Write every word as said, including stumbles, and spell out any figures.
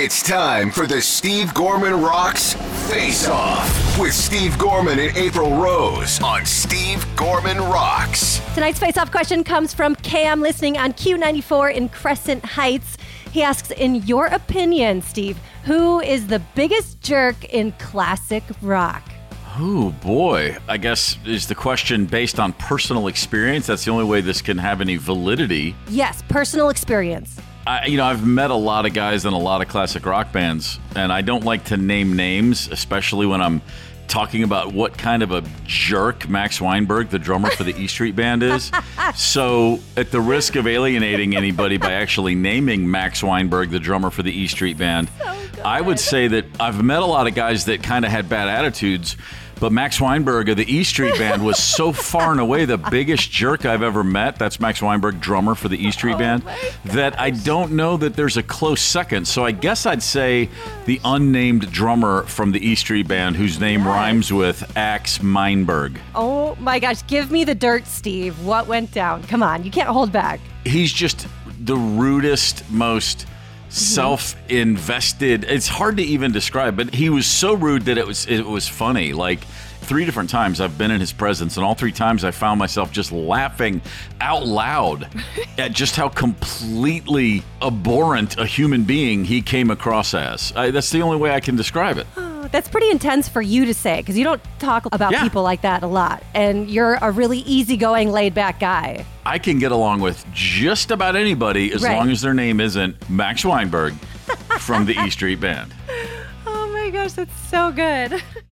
It's time for the Steve Gorman Rocks Face Off with Steve Gorman and April Rose on Steve Gorman Rocks. Tonight's Face Off question comes from Cam, listening on Q ninety-four in Crescent Heights. He asks, in your opinion, Steve, who is the biggest jerk in classic rock? Oh, boy. I guess is the question based on personal experience? That's the only way this can have any validity. Yes, personal experience. I, you know, I've met a lot of guys in a lot of classic rock bands, and I don't like to name names, especially when I'm talking about what kind of a jerk Max Weinberg, the drummer for the E Street Band, is. So at the risk of alienating anybody by actually naming Max Weinberg, the drummer for the E Street Band, so I would say that I've met a lot of guys that kind of had bad attitudes, but Max Weinberg of the E Street Band was so far and away the biggest jerk I've ever met. That's Max Weinberg, drummer for the E Street oh Band, that I don't know that there's a close second. So I guess I'd say the unnamed drummer from the E Street Band whose name yes. rhymes with Axe Meinberg. Oh my gosh, give me the dirt, Steve. What went down? Come on, you can't hold back. He's just the rudest, most self-invested. It's hard to even describe, but he was so rude that it was it was funny. Like three different times I've been in his presence, and all three times I found myself just laughing out loud at just how completely abhorrent a human being he came across as. I, that's the only way I can describe it. Oh, that's pretty intense for you to say, because you don't talk about yeah. people like that a lot, and you're a really easygoing, laid-back guy. I can get along with just about anybody as right. long as their name isn't Max Weinberg from the E Street Band. Oh my gosh, that's so good.